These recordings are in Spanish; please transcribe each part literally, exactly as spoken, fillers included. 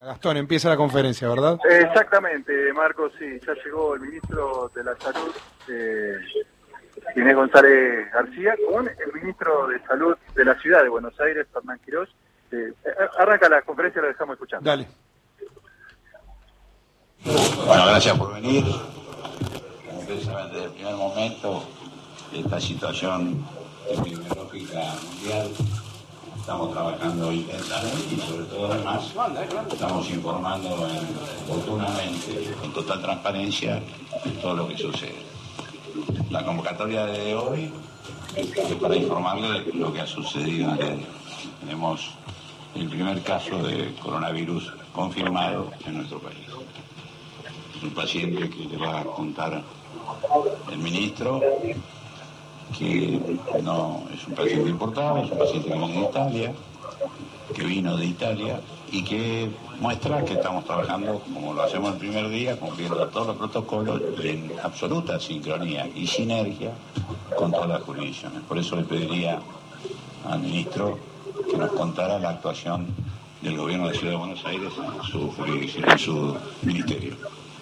Gastón, empieza la conferencia, ¿verdad? Exactamente, Marcos, sí, ya llegó el ministro de la Salud, eh, Inés González García, con el ministro de Salud de la Ciudad de Buenos Aires, Fernán Quirós. Eh, arranca la conferencia, la dejamos escuchando. Dale. Bueno, gracias por venir. Como ustedes saben, desde el primer momento, esta situación epidemiológica mundial, estamos trabajando intensamente y sobre todo además estamos informando en, oportunamente, con total transparencia, de todo lo que sucede. La convocatoria de hoy es para informarle de lo que ha sucedido en el día. Tenemos el primer caso de coronavirus confirmado en nuestro país. Es un paciente que le va a contar el ministro, que no es un paciente importado, es un paciente que viene de Italia, que vino de Italia y que muestra que estamos trabajando como lo hacemos el primer día, cumpliendo todos los protocolos en absoluta sincronía y sinergia con todas las jurisdicciones. Por eso le pediría al ministro que nos contara la actuación del gobierno de la Ciudad de Buenos Aires en su jurisdicción, en su ministerio.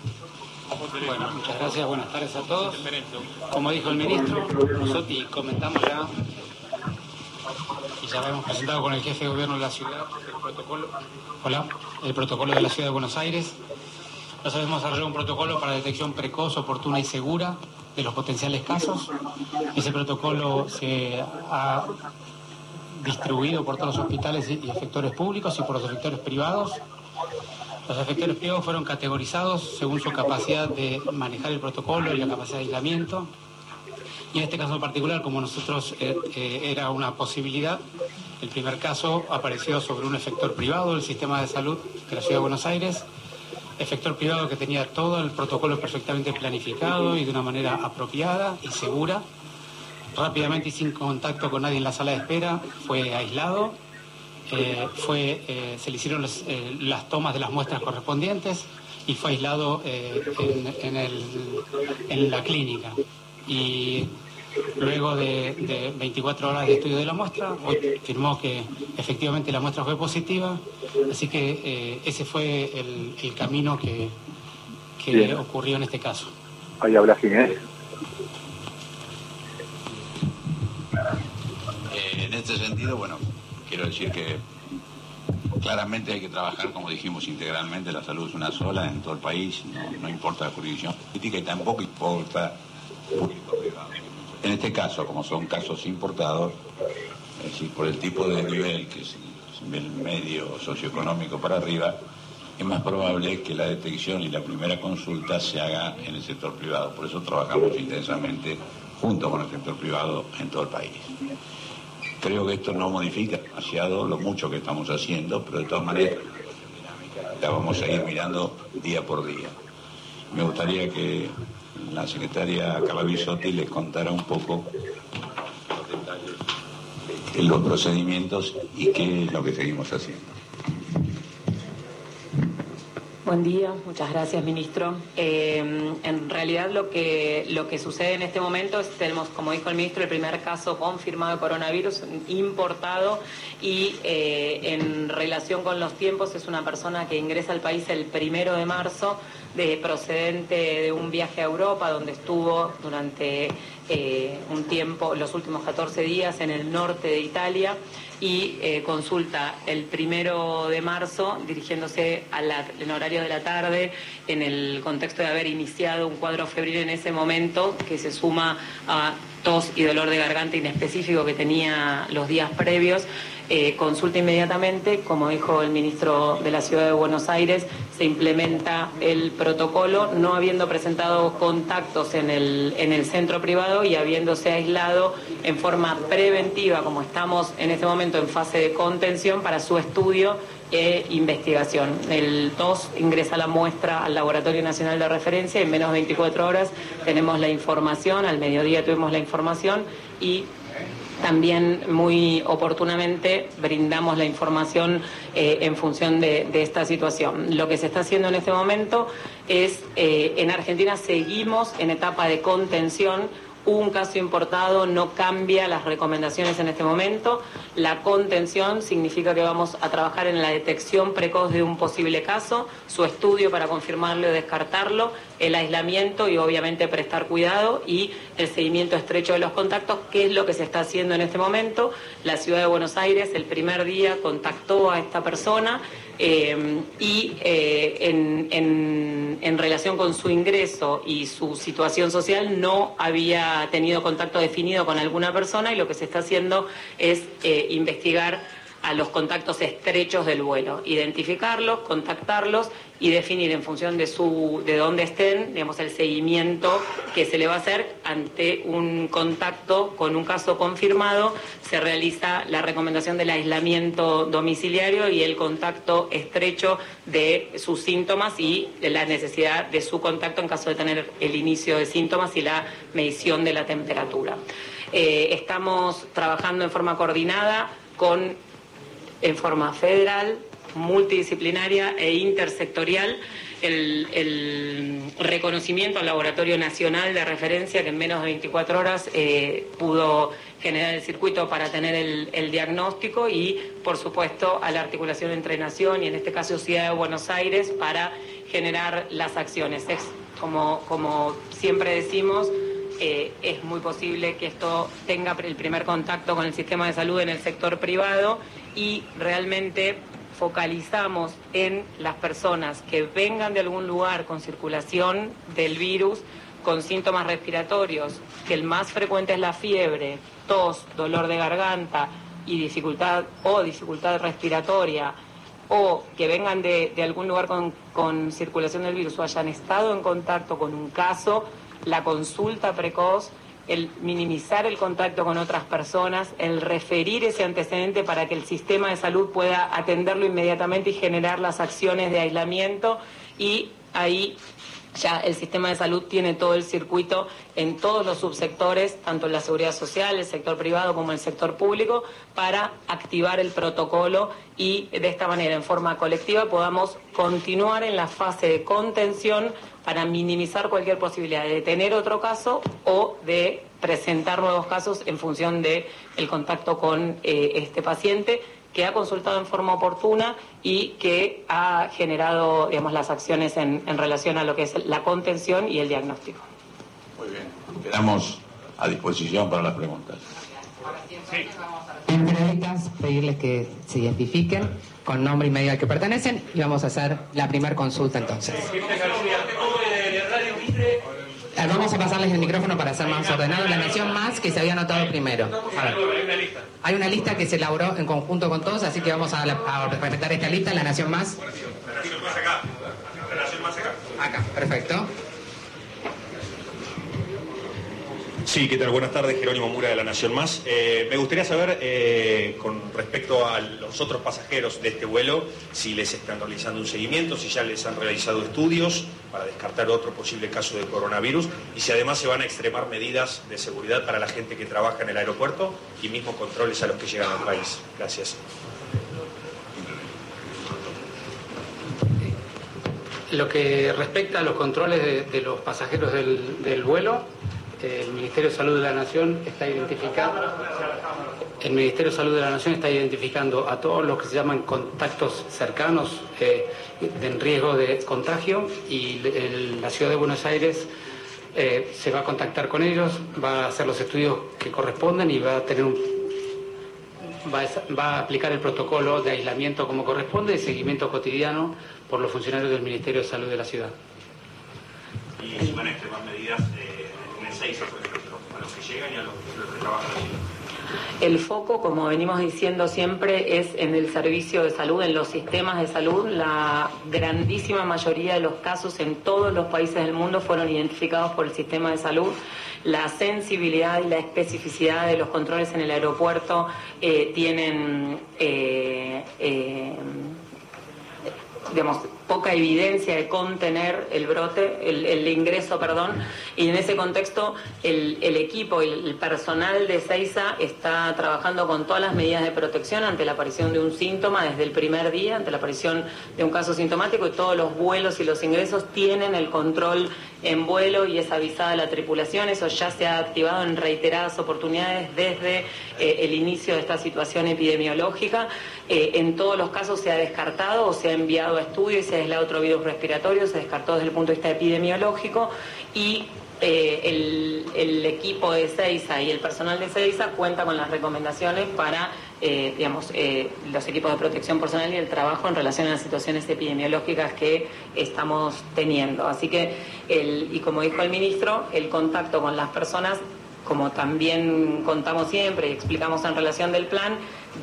Bueno, muchas gracias, buenas tardes a todos. Como dijo el ministro, nosotros y comentamos ya, y ya lo hemos presentado con el jefe de gobierno de la ciudad, el protocolo, hola, el protocolo de la Ciudad de Buenos Aires. Nosotros hemos desarrollado un protocolo para detección precoz, oportuna y segura de los potenciales casos. Ese protocolo se ha distribuido por todos los hospitales y efectores públicos y por los efectores privados. Los efectores privados fueron categorizados según su capacidad de manejar el protocolo y la capacidad de aislamiento. Y en este caso en particular, como nosotros eh, eh, era una posibilidad, el primer caso apareció sobre un efector privado del sistema de salud de la Ciudad de Buenos Aires, efector privado que tenía todo el protocolo perfectamente planificado y de una manera apropiada y segura. Rápidamente y sin contacto con nadie en la sala de espera, fue aislado. Eh, fue, eh, se le hicieron los, eh, las tomas de las muestras correspondientes y fue aislado eh, en, en, el, en la clínica. Y luego de, de veinticuatro horas de estudio de la muestra, hoy firmó que efectivamente la muestra fue positiva, así que eh, ese fue el, el camino que, que ocurrió en este caso. Ahí habla Ginés. Eh, en este sentido, bueno, quiero decir que claramente hay que trabajar, como dijimos, integralmente. La salud es una sola en todo el país, no, no importa la jurisdicción política y tampoco importa público-privado. En este caso, como son casos importados, es decir, por el tipo de nivel, que es el medio socioeconómico para arriba, es más probable que la detección y la primera consulta se haga en el sector privado. Por eso trabajamos intensamente junto con el sector privado en todo el país. Creo que esto no modifica demasiado lo mucho que estamos haciendo, pero de todas maneras la vamos a ir mirando día por día. Me gustaría que la secretaria Calabizotti les contara un poco los detalles de los procedimientos y qué es lo que seguimos haciendo. Buen día, muchas gracias, ministro. Eh, en realidad lo que lo que sucede en este momento es, tenemos, como dijo el ministro, el primer caso confirmado de coronavirus importado y eh, en relación con los tiempos es una persona que ingresa al país el primero de marzo, de procedente de un viaje a Europa, donde estuvo durante eh, un tiempo, los últimos catorce días en el norte de Italia, y eh, consulta el primero de marzo dirigiéndose a la, en horario de la tarde, en el contexto de haber iniciado un cuadro febril en ese momento que se suma a tos y dolor de garganta inespecífico que tenía los días previos. Eh, consulta inmediatamente, como dijo el ministro de la Ciudad de Buenos Aires, se implementa el protocolo, no habiendo presentado contactos en el, en el centro privado y habiéndose aislado en forma preventiva, como estamos en este momento en fase de contención, para su estudio e investigación. El T O S ingresa la muestra al Laboratorio Nacional de Referencia, en menos de veinticuatro horas tenemos la información, al mediodía tuvimos la información y también muy oportunamente brindamos la información eh, en función de, de esta situación. Lo que se está haciendo en este momento es, eh, en Argentina seguimos en etapa de contención, un caso importado no cambia las recomendaciones en este momento. La contención significa que vamos a trabajar en la detección precoz de un posible caso, su estudio para confirmarlo y descartarlo, el aislamiento y obviamente prestar cuidado y el seguimiento estrecho de los contactos, que es lo que se está haciendo en este momento. La Ciudad de Buenos Aires el primer día contactó a esta persona eh, y eh, en, en, en relación con su ingreso y su situación social no había tenido contacto definido con alguna persona, y lo que se está haciendo es eh, investigar a los contactos estrechos del vuelo, identificarlos, contactarlos y definir en función de su de dónde estén, digamos, el seguimiento que se le va a hacer ante un contacto con un caso confirmado. Se realiza la recomendación del aislamiento domiciliario y el contacto estrecho de sus síntomas y de la necesidad de su contacto en caso de tener el inicio de síntomas y la medición de la temperatura. Eh, estamos trabajando en forma coordinada con en forma federal, multidisciplinaria e intersectorial, el, el reconocimiento al Laboratorio Nacional de Referencia, que en menos de veinticuatro horas eh, pudo generar el circuito para tener el, el diagnóstico, y por supuesto a la articulación entre Nación y en este caso Ciudad de Buenos Aires para generar las acciones. Es, como, como siempre decimos, Eh, es muy posible que esto tenga el primer contacto con el sistema de salud en el sector privado, y realmente focalizamos en las personas que vengan de algún lugar con circulación del virus, con síntomas respiratorios, que el más frecuente es la fiebre, tos, dolor de garganta y dificultad o dificultad respiratoria, o que vengan de, de algún lugar con, con circulación del virus o hayan estado en contacto con un caso. La consulta precoz, el minimizar el contacto con otras personas, el referir ese antecedente para que el sistema de salud pueda atenderlo inmediatamente y generar las acciones de aislamiento, y ahí ya el sistema de salud tiene todo el circuito en todos los subsectores, tanto en la seguridad social, el sector privado como el sector público, para activar el protocolo y de esta manera, en forma colectiva, podamos continuar en la fase de contención para minimizar cualquier posibilidad de tener otro caso o de presentar nuevos casos en función de el contacto con eh, este paciente, que ha consultado en forma oportuna y que ha generado, digamos, las acciones en, en relación a lo que es la contención y el diagnóstico. Muy bien, quedamos a disposición para las preguntas. Sí. En periodistas, pedirles que se identifiquen con nombre y medio al que pertenecen, y vamos a hacer la primera consulta entonces. Vamos a pasarles el micrófono para ser más ordenado. La Nación Más, que se había anotado primero. A ver. Hay una lista que se elaboró en conjunto con todos, así que vamos a, a respetar esta lista. La Nación Más. Acá, perfecto. Sí, ¿qué tal? Buenas tardes, Jerónimo Mura de La Nación Más. Eh, me gustaría saber, eh, con respecto a los otros pasajeros de este vuelo, si les están realizando un seguimiento, si ya les han realizado estudios para descartar otro posible caso de coronavirus, y si además se van a extremar medidas de seguridad para la gente que trabaja en el aeropuerto y mismo controles a los que llegan al país. Gracias. Lo que respecta a los controles de, de los pasajeros del, del vuelo, el Ministerio de Salud de la Nación está identificando el Ministerio de Salud de la Nación está identificando a todos los que se llaman contactos cercanos eh, en riesgo de contagio, y el, la Ciudad de Buenos Aires eh, se va a contactar con ellos, va a hacer los estudios que corresponden y va a tener un va a, va a aplicar el protocolo de aislamiento como corresponde y seguimiento cotidiano por los funcionarios del Ministerio de Salud de la ciudad. Y si van a extremar medidas eh, en el seis a los que llegan y a los, los que trabajan allí. El foco, como venimos diciendo siempre, es en el servicio de salud, en los sistemas de salud. La grandísima mayoría de los casos en todos los países del mundo fueron identificados por el sistema de salud. La sensibilidad y la especificidad de los controles en el aeropuerto eh, tienen, eh, eh, digamos, poca evidencia de contener el brote, el, el ingreso, perdón, y en ese contexto el, el equipo y el personal de Ezeiza está trabajando con todas las medidas de protección ante la aparición de un síntoma desde el primer día, ante la aparición de un caso sintomático, y todos los vuelos y los ingresos tienen el control en vuelo y es avisada la tripulación. Eso ya se ha activado en reiteradas oportunidades desde eh, el inicio de esta situación epidemiológica. Eh, en todos los casos se ha descartado o se ha enviado a estudio y se ha aislado otro virus respiratorio, se descartó desde el punto de vista epidemiológico, y eh, el, el equipo de Ezeiza y el personal de Ezeiza cuenta con las recomendaciones para eh, digamos, eh, los equipos de protección personal y el trabajo en relación a las situaciones epidemiológicas que estamos teniendo. Así que, el, y como dijo el ministro, el contacto con las personas, como también contamos siempre y explicamos en relación del plan,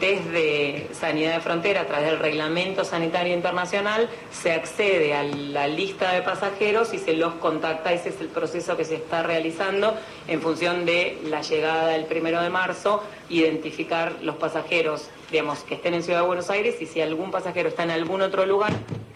desde Sanidad de Frontera, a través del Reglamento Sanitario Internacional, se accede a la lista de pasajeros y se los contacta. Ese es el proceso que se está realizando en función de la llegada del primero de marzo, identificar los pasajeros, digamos, que estén en Ciudad de Buenos Aires, y si algún pasajero está en algún otro lugar,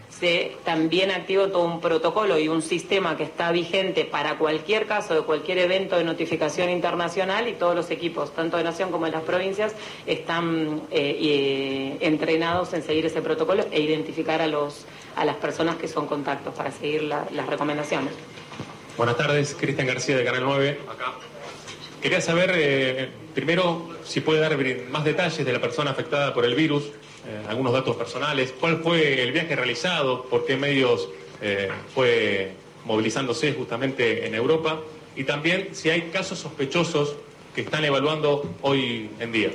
se también activó todo un protocolo y un sistema que está vigente para cualquier caso de cualquier evento de notificación internacional, y todos los equipos, tanto de Nación como de las provincias, están eh, eh, entrenados en seguir ese protocolo e identificar a los a las personas que son contactos para seguir la, las recomendaciones. Buenas tardes, Cristian García de Canal nueve, acá. Quería saber, eh, primero, si puede dar más detalles de la persona afectada por el virus, eh, algunos datos personales, cuál fue el viaje realizado, por qué medios eh, fue movilizándose justamente en Europa, y también si hay casos sospechosos que están evaluando hoy en día.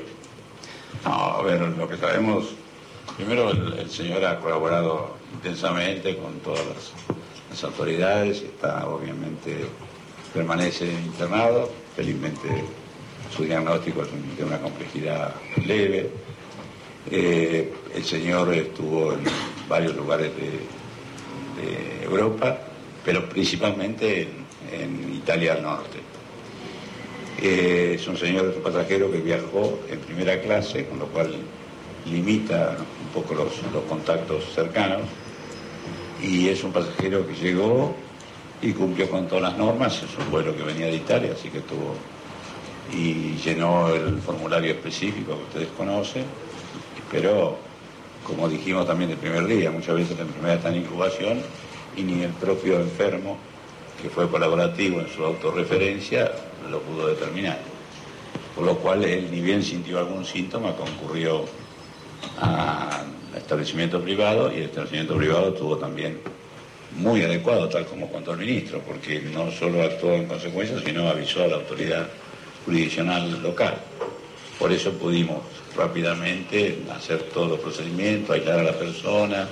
No, a ver, lo que sabemos, primero el, el señor ha colaborado intensamente con todas las, las autoridades, está obviamente, permanece internado, felizmente su diagnóstico es un, de una complejidad leve. Eh, el señor estuvo en varios lugares de, de Europa, pero principalmente en, en Italia al norte. Eh, es un señor, es un pasajero que viajó en primera clase, con lo cual limita un poco los, los contactos cercanos, y es un pasajero que llegó y cumplió con todas las normas. Es un vuelo que venía de Italia, así que tuvo y llenó el formulario específico que ustedes conocen, pero como dijimos también el primer día, muchas veces la enfermedad está en incubación y ni el propio enfermo, que fue colaborativo en su autorreferencia, lo pudo determinar. Por lo cual él, ni bien sintió algún síntoma, concurrió al establecimiento privado, y el establecimiento privado tuvo también muy adecuado, tal como contó el ministro, porque no solo actuó en consecuencia, sino avisó a la autoridad jurisdiccional local. Por eso pudimos rápidamente hacer todos los procedimientos, aislar a la persona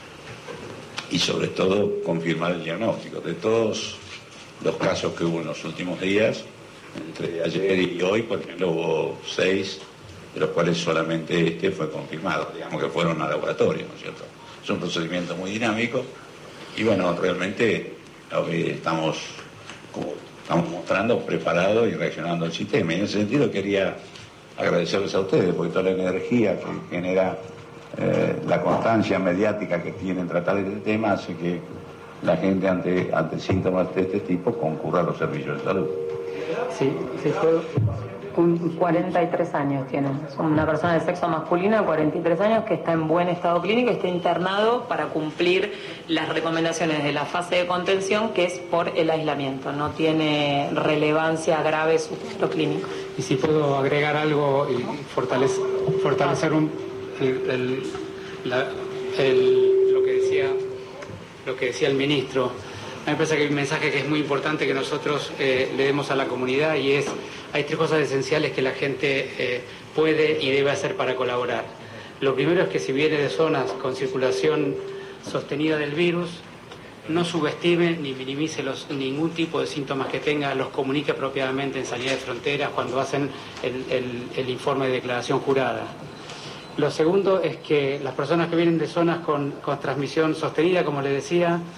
y sobre todo confirmar el diagnóstico. De todos los casos que hubo en los últimos días, entre ayer y hoy, por ejemplo, hubo seis, de los cuales solamente este fue confirmado, digamos que fueron a laboratorio, ¿no es cierto? Es un procedimiento muy dinámico. Y bueno, realmente estamos, como estamos mostrando, preparados y reaccionando al sistema. Y en ese sentido quería agradecerles a ustedes, porque toda la energía que genera eh, la constancia mediática que tienen tratar este tema hace que la gente ante, ante síntomas de este tipo concurra a los servicios de salud. Sí, sí, fue un cuarenta y tres años tiene. Es una persona de sexo masculino de cuarenta y tres años que está en buen estado clínico y está internado para cumplir las recomendaciones de la fase de contención, que es por el aislamiento. No tiene relevancia grave su cuadro clínico. Y si puedo agregar algo y fortalecer, fortalecer un, el, el, la, el, lo que decía lo que decía el ministro. A mí me parece que hay un mensaje que es muy importante que nosotros eh, le demos a la comunidad, y es: hay tres cosas esenciales que la gente eh, puede y debe hacer para colaborar. Lo primero es que si viene de zonas con circulación sostenida del virus, no subestime ni minimice los, ningún tipo de síntomas que tenga, los comunique apropiadamente en Sanidad de Fronteras cuando hacen el, el, el informe de declaración jurada. Lo segundo es que las personas que vienen de zonas con, con transmisión sostenida, como les decía,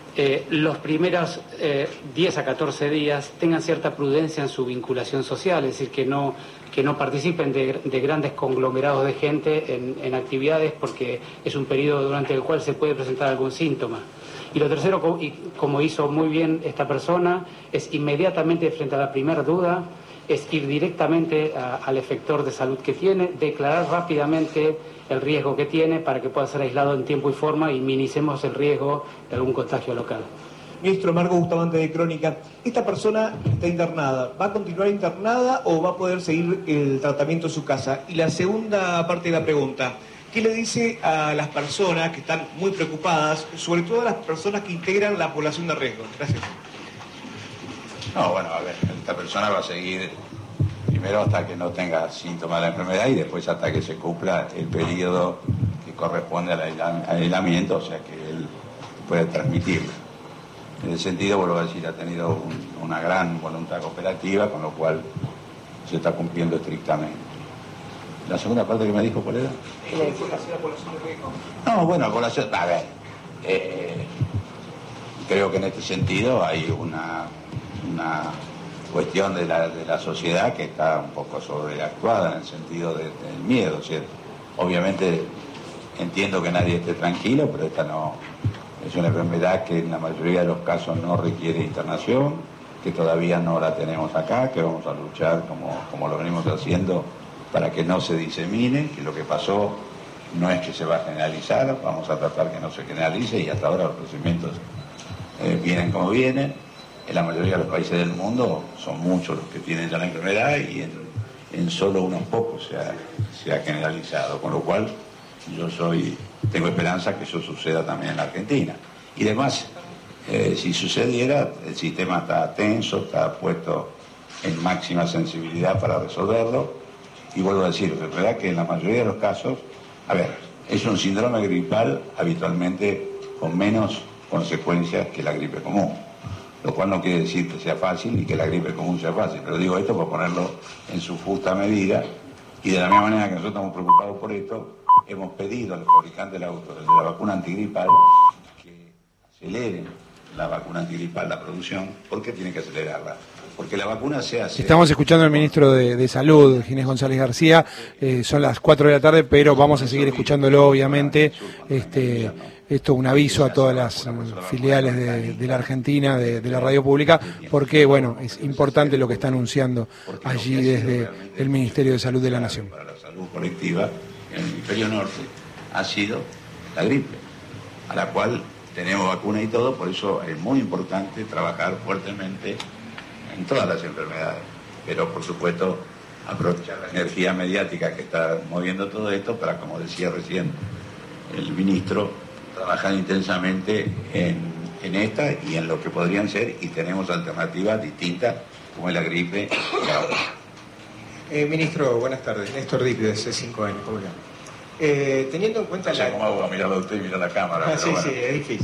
eh, los primeros eh, diez a catorce días tengan cierta prudencia en su vinculación social, es decir, que no, que no participen de, de grandes conglomerados de gente en, en actividades, porque es un periodo durante el cual se puede presentar algún síntoma. Y lo tercero, y como hizo muy bien esta persona, es inmediatamente frente a la primera duda, es ir directamente a, al efector de salud que tiene, declarar rápidamente el riesgo que tiene para que pueda ser aislado en tiempo y forma y minimicemos el riesgo de algún contagio local. Ministro Marco Bustamante de Crónica, esta persona está internada, ¿va a continuar internada o va a poder seguir el tratamiento en su casa? Y la segunda parte de la pregunta, ¿qué le dice a las personas que están muy preocupadas, sobre todo a las personas que integran la población de riesgo? Gracias. No, bueno, a ver, esta persona va a seguir primero hasta que no tenga síntomas de la enfermedad y después hasta que se cumpla el periodo que corresponde al aislamiento, o sea que él puede transmitirlo. En ese sentido, vuelvo a decir, ha tenido un, una gran voluntad cooperativa, con lo cual se está cumpliendo estrictamente. ¿La segunda parte que me dijo cuál era? No, bueno, población, a ver, eh, creo que en este sentido hay una, una cuestión de la, de la sociedad que está un poco sobreactuada en el sentido de, del miedo, o sea, obviamente entiendo que nadie esté tranquilo, pero esta no es una enfermedad que en la mayoría de los casos no requiere internación, que todavía no la tenemos acá, que vamos a luchar como, como lo venimos haciendo para que no se disemine, que lo que pasó no es que se va a generalizar, vamos a tratar que no se generalice y hasta ahora los procedimientos eh, vienen como vienen. En la mayoría de los países del mundo son muchos los que tienen ya la enfermedad y en, en solo unos pocos se ha, se ha generalizado, con lo cual yo soy, tengo esperanza que eso suceda también en la Argentina. Y además, eh, si sucediera, el sistema está tenso, está puesto en máxima sensibilidad para resolverlo. Y vuelvo a decir, es verdad que en la mayoría de los casos, a ver, es un síndrome gripal habitualmente con menos consecuencias que la gripe común, lo cual no quiere decir que sea fácil ni que la gripe común sea fácil, pero digo esto por ponerlo en su justa medida, y de la misma manera que nosotros estamos preocupados por esto, hemos pedido a los fabricantes de la, de la vacuna antigripal que aceleren la vacuna antigripal, la producción. ¿Por qué tiene que acelerarla? Porque la vacuna se hace... Estamos escuchando al ministro de, de Salud, Ginés González García, eh, son las cuatro de la tarde, pero vamos a seguir escuchándolo, obviamente. Este, esto un aviso a todas las um, filiales de, de la Argentina, de, de la radio pública, porque, bueno, es importante lo que está anunciando allí desde el Ministerio de Salud de la Nación. Para la salud colectiva en el hemisferio norte ha sido la gripe, a la cual tenemos vacuna y todo, por eso es muy importante trabajar fuertemente en todas las enfermedades, pero por supuesto aprovechar la energía mediática que está moviendo todo esto para, como decía recién el ministro, trabajar intensamente en, en esta y en lo que podrían ser, y tenemos alternativas distintas como es la gripe y la otra. Eh, ministro, buenas tardes. Néstor Dick de C cinco N, ¿cómo le llamo? Eh, teniendo en cuenta... No sé la... cómo hago a mirarlo a usted y mirar la cámara. Ah, pero sí, bueno. sí, es difícil.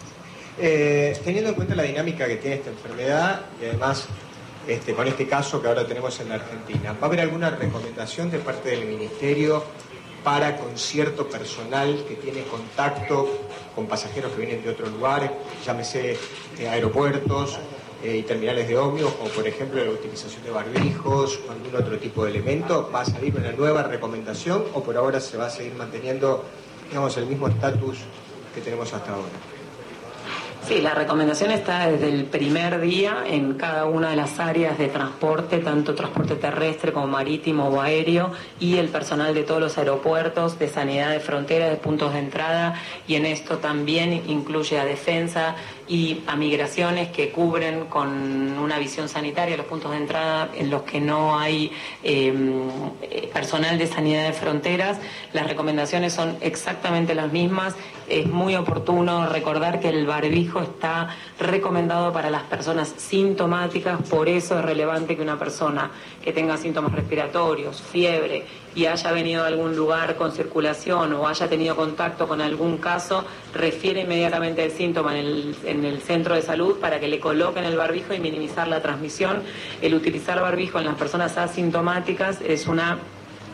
Eh, teniendo en cuenta la dinámica que tiene esta enfermedad y además este, con este caso que ahora tenemos en la Argentina, ¿va a haber alguna recomendación de parte del Ministerio para con cierto personal que tiene contacto con pasajeros que vienen de otros lugares, llámese eh, aeropuertos eh, y terminales de ómnibus, como por ejemplo la utilización de barbijos o algún otro tipo de elemento? ¿Va a salir una nueva recomendación o por ahora se va a seguir manteniendo, digamos, el mismo estatus que tenemos hasta ahora? Sí, la recomendación está desde el primer día en cada una de las áreas de transporte, tanto transporte terrestre como marítimo o aéreo, y el personal de todos los aeropuertos, de sanidad de frontera, de puntos de entrada, y en esto también incluye a defensa y a migraciones que cubren con una visión sanitaria los puntos de entrada en los que no hay eh, personal de sanidad de fronteras. Las recomendaciones son exactamente las mismas. Es muy oportuno recordar que el barbijo está recomendado para las personas sintomáticas, por eso es relevante que una persona que tenga síntomas respiratorios, fiebre y haya venido a algún lugar con circulación o haya tenido contacto con algún caso, refiere inmediatamente el síntoma en el, en el centro de salud para que le coloquen el barbijo y minimizar la transmisión. El utilizar barbijo en las personas asintomáticas es una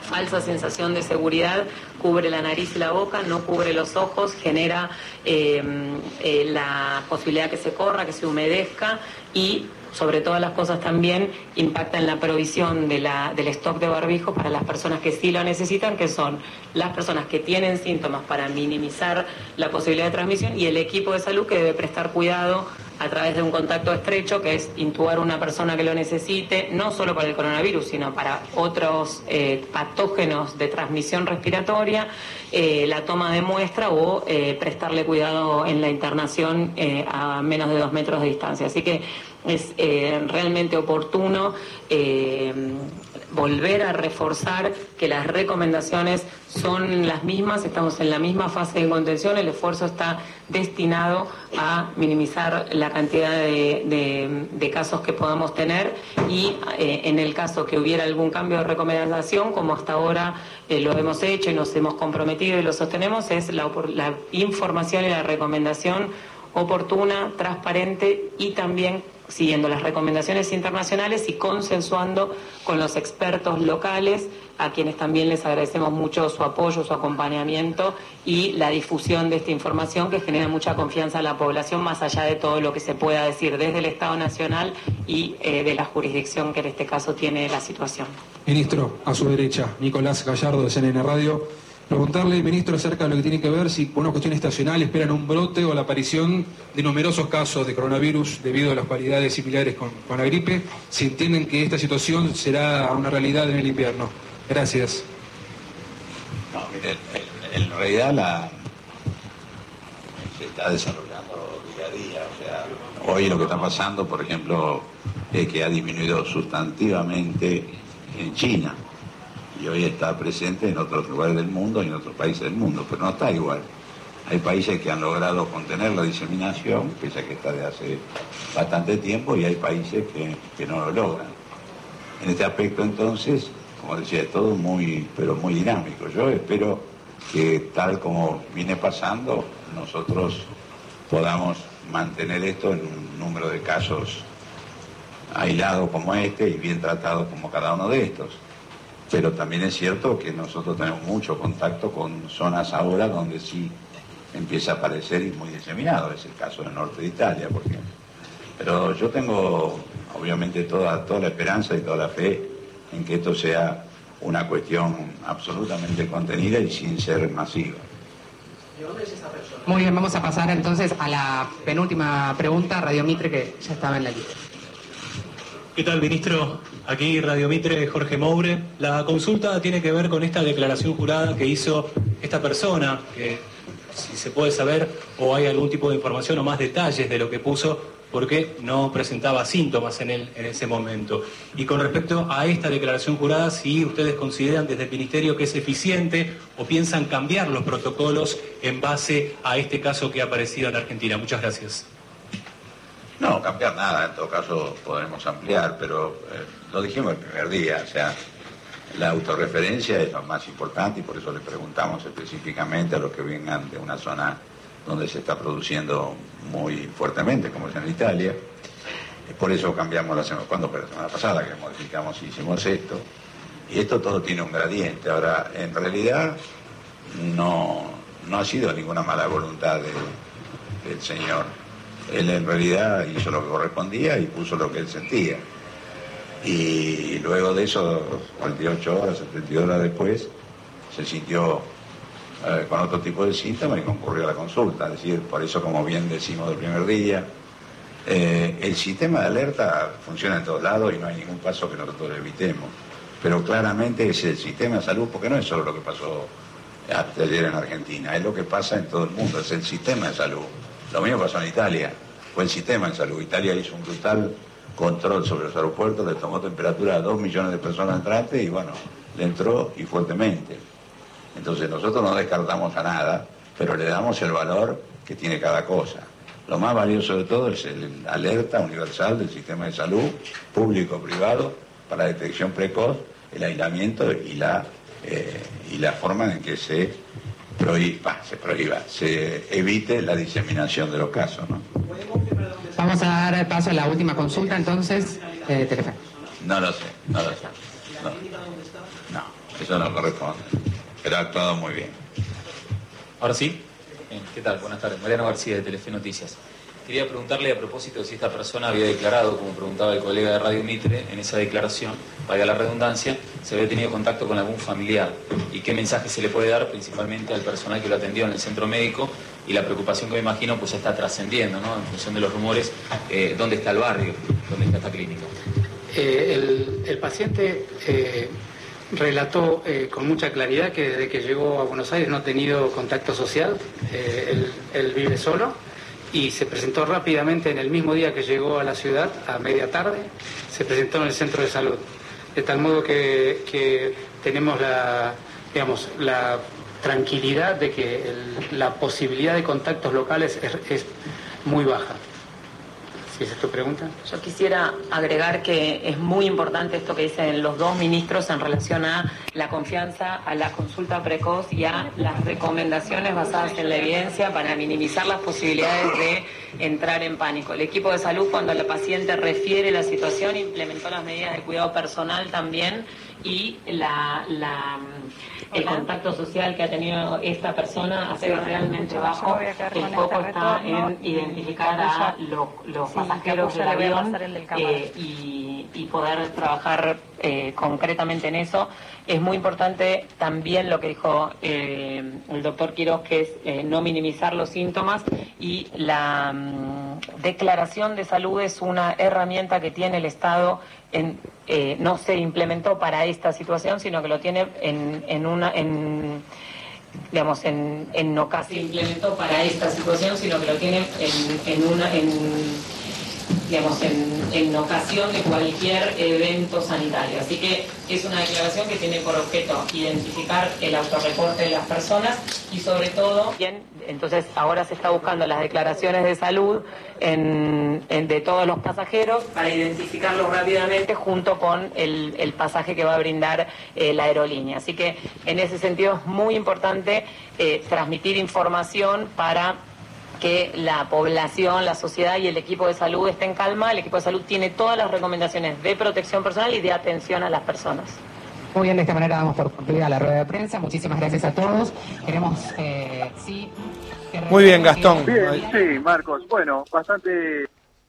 falsa sensación de seguridad, cubre la nariz y la boca, no cubre los ojos, genera eh, eh, la posibilidad que se corra, que se humedezca y, sobre todas las cosas, también impacta en la provisión de la, del stock de barbijos para las personas que sí lo necesitan, que son las personas que tienen síntomas para minimizar la posibilidad de transmisión y el equipo de salud que debe prestar cuidado a través de un contacto estrecho, que es intubar a una persona que lo necesite, no solo para el coronavirus, sino para otros eh, patógenos de transmisión respiratoria, eh, la toma de muestra o eh, prestarle cuidado en la internación eh, a menos de dos metros de distancia. Así que es eh, realmente oportuno eh, volver a reforzar que las recomendaciones son las mismas, estamos en la misma fase de contención, el esfuerzo está destinado a minimizar la cantidad de, de, de casos que podamos tener y eh, en el caso que hubiera algún cambio de recomendación, como hasta ahora eh, lo hemos hecho y nos hemos comprometido y lo sostenemos, es la, la información y la recomendación oportuna, transparente y también siguiendo las recomendaciones internacionales y consensuando con los expertos locales, a quienes también les agradecemos mucho su apoyo, su acompañamiento y la difusión de esta información que genera mucha confianza a la población, más allá de todo lo que se pueda decir desde el Estado Nacional y eh, de la jurisdicción que en este caso tiene la situación. Ministro, a su derecha, Nicolás Gallardo de C N N Radio. Preguntarle, ministro, acerca de lo que tiene que ver si por una cuestión estacional esperan un brote o la aparición de numerosos casos de coronavirus debido a las cualidades similares con, con la gripe, si entienden que esta situación será una realidad en el invierno. Gracias. No, mire, en, en realidad la, se está desarrollando día a día. O sea, hoy lo que está pasando, por ejemplo, es que ha disminuido sustantivamente en China. Y hoy está presente en otros lugares del mundo y en otros países del mundo, pero no está igual. Hay países que han logrado contener la diseminación, pese a que está de hace bastante tiempo, y hay países que, que no lo logran. En este aspecto, entonces, como decía, es todo muy, pero muy dinámico. Yo espero que, tal como viene pasando, nosotros podamos mantener esto en un número de casos aislados como este y bien tratados como cada uno de estos. Pero también es cierto que nosotros tenemos mucho contacto con zonas ahora donde sí empieza a aparecer y muy diseminado. Es el caso del norte de Italia, por ejemplo. Pero yo tengo, obviamente, toda, toda la esperanza y toda la fe en que esto sea una cuestión absolutamente contenida y sin ser masiva. Muy bien, vamos a pasar entonces a la penúltima pregunta, Radio Mitre, que ya estaba en la lista. ¿Qué tal, ministro? Aquí Radio Mitre, Jorge Moure. La consulta tiene que ver con esta declaración jurada que hizo esta persona, que si se puede saber o hay algún tipo de información o más detalles de lo que puso, porque no presentaba síntomas en, el, en ese momento. Y con respecto a esta declaración jurada, si ustedes consideran desde el Ministerio que es eficiente o piensan cambiar los protocolos en base a este caso que ha aparecido en Argentina. Muchas gracias. No, cambiar nada, en todo caso podremos ampliar, pero eh, lo dijimos el primer día, o sea, la autorreferencia es lo más importante y por eso le preguntamos específicamente a los que vengan de una zona donde se está produciendo muy fuertemente, como es en Italia. Por eso cambiamos la semana, ¿cuándo fue la semana pasada que modificamos y hicimos esto? Y esto todo tiene un gradiente. Ahora, en realidad, no, no ha sido ninguna mala voluntad de, del señor. Él en realidad hizo lo que correspondía y puso lo que él sentía. Y luego de eso, cuarenta y ocho horas, setenta y dos horas después, se sintió eh, con otro tipo de síntomas y concurrió a la consulta. Es decir, por eso, como bien decimos del primer día, eh, el sistema de alerta funciona en todos lados y no hay ningún paso que nosotros evitemos. Pero claramente es el sistema de salud, porque no es solo lo que pasó hasta ayer en Argentina, es lo que pasa en todo el mundo, es el sistema de salud. Lo mismo pasó en Italia, fue el sistema de salud. Italia hizo un brutal control sobre los aeropuertos, le tomó temperatura a dos millones de personas entrantes y bueno, le entró y fuertemente. Entonces nosotros no descartamos a nada, pero le damos el valor que tiene cada cosa. Lo más valioso de todo es el alerta universal del sistema de salud, público-privado, para detección precoz, el aislamiento y la, eh, y la forma en que se prohíba, se prohíba, se evite la diseminación de los casos, ¿no? Vamos a dar paso a la última consulta, entonces, eh, Telefe. No lo sé, no lo sé. No, no eso no corresponde. Pero ha actuado muy bien. Ahora sí. Bien, ¿qué tal? Buenas tardes. Mariano García, de Telefe Noticias. Quería preguntarle a propósito de si esta persona había declarado, como preguntaba el colega de Radio Mitre, en esa declaración, valga la redundancia, se había tenido contacto con algún familiar y qué mensaje se le puede dar principalmente al personal que lo atendió en el centro médico y la preocupación que me imagino pues está trascendiendo, ¿no? En función de los rumores, eh, ¿dónde está el barrio? ¿Dónde está esta clínica? Eh, el, el paciente eh, relató eh, con mucha claridad que desde que llegó a Buenos Aires no ha tenido contacto social, eh, él, él vive solo. Y se presentó rápidamente en el mismo día que llegó a la ciudad, a media tarde, se presentó en el centro de salud. De tal modo que, que tenemos la, digamos, la tranquilidad de que el, la posibilidad de contactos locales es, es muy baja. ¿Sí esa es tu pregunta? Yo quisiera agregar que es muy importante esto que dicen los dos ministros en relación a la confianza, a la consulta precoz y a las recomendaciones basadas en la evidencia para minimizar las posibilidades de entrar en pánico. El equipo de salud, cuando la paciente refiere la situación, implementó las medidas de cuidado personal también y la, la, el contacto social que ha tenido esta persona ha sido realmente bajo. El foco está en identificar a los, los pasajeros del avión eh, y, y poder trabajar eh, concretamente en eso. Es muy importante también lo que dijo eh, el doctor Quiroz, que es eh, no minimizar los síntomas, y la um, declaración de salud es una herramienta que tiene el Estado. En, eh, no se implementó para esta situación, sino que lo tiene en, en una, en, digamos, en, en no casi implementó para esta situación, sino que lo tiene en, en una, en, digamos, en, en ocasión de cualquier evento sanitario. Así que es una declaración que tiene por objeto identificar el autorreporte de las personas y sobre todo, bien, entonces ahora se está buscando las declaraciones de salud en, en, de todos los pasajeros para identificarlos rápidamente junto con el, el pasaje que va a brindar eh, la aerolínea. Así que en ese sentido es muy importante eh, transmitir información para que la población, la sociedad y el equipo de salud estén en calma. El equipo de salud tiene todas las recomendaciones de protección personal y de atención a las personas. Muy bien, de esta manera damos por concluida la rueda de prensa. Muchísimas gracias a todos. Queremos, eh, sí... Muy bien, Gastón. Bien, sí, Marcos. Bueno, bastante...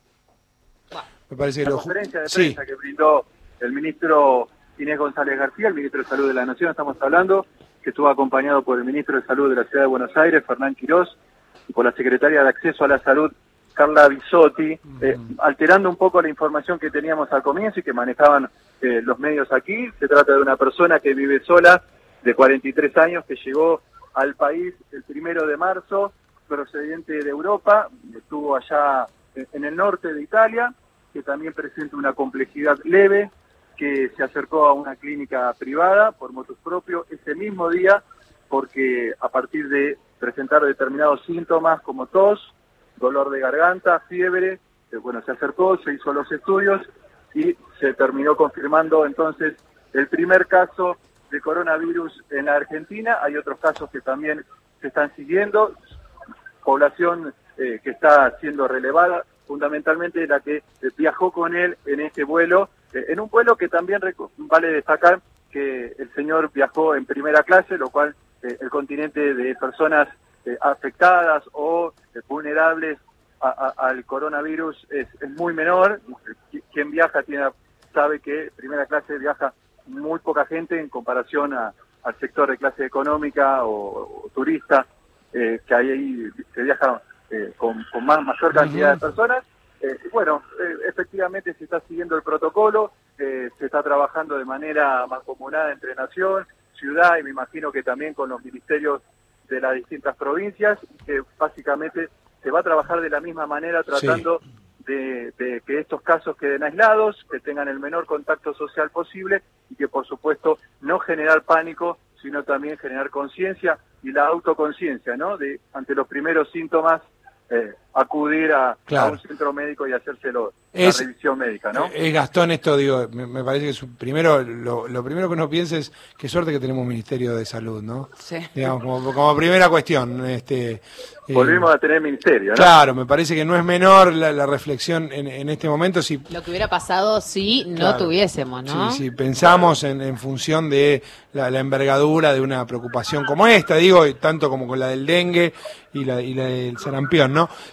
Me parece que la lo... conferencia de sí. prensa que brindó el ministro Ginés González García, el ministro de Salud de la Nación, estamos hablando, que estuvo acompañado por el ministro de Salud de la Ciudad de Buenos Aires, Fernán Quiroz, y por la secretaria de Acceso a la Salud, Carla Bisotti, eh, alterando un poco la información que teníamos al comienzo y que manejaban eh, los medios aquí. Se trata de una persona que vive sola, de cuarenta y tres años, que llegó al país el primero de marzo, procedente de Europa, estuvo allá en el norte de Italia, que también presenta una complejidad leve, que se acercó a una clínica privada por motus propio ese mismo día, porque a partir de presentar determinados síntomas como tos, dolor de garganta, fiebre, eh, bueno, se acercó, se hizo los estudios y se terminó confirmando entonces el primer caso de coronavirus en la Argentina. Hay otros casos que también se están siguiendo, población eh, que está siendo relevada, fundamentalmente la que eh, viajó con él en este vuelo, eh, en un vuelo que también vale destacar que el señor viajó en primera clase, lo cual eh, el continente de personas eh, afectadas o eh, vulnerables a, a, al coronavirus es, es muy menor. Quien viaja tiene, sabe que primera clase viaja muy poca gente en comparación a, al sector de clase económica o, o turista, eh, que ahí se viaja eh, con, con más mayor cantidad de personas. Eh, bueno, eh, efectivamente se está siguiendo el protocolo, eh, se está trabajando de manera mancomunada entre nación, ciudad y me imagino que también con los ministerios de las distintas provincias, que básicamente se va a trabajar de la misma manera tratando sí. de, de que estos casos queden aislados, que tengan el menor contacto social posible y que por supuesto no generar pánico, sino también generar conciencia y la autoconciencia, ¿no? De ante los primeros síntomas eh, acudir a, claro. a un centro médico y hacérselo es, la revisión médica, ¿no? Es Gastón, esto digo, me, me parece que su, primero lo, lo primero que uno piensa es qué suerte que tenemos un Ministerio de Salud, ¿no? Sí. Digamos, como, como primera cuestión, este eh, volvimos a tener ministerio, ¿no? Claro, me parece que no es menor la, la reflexión en, en este momento. Si Lo que hubiera pasado si no Claro. tuviésemos, ¿no? Sí, sí, pensamos en, en función de la, la envergadura de una preocupación como esta, digo, y tanto como con la del dengue y la, y la del sarampión, ¿no?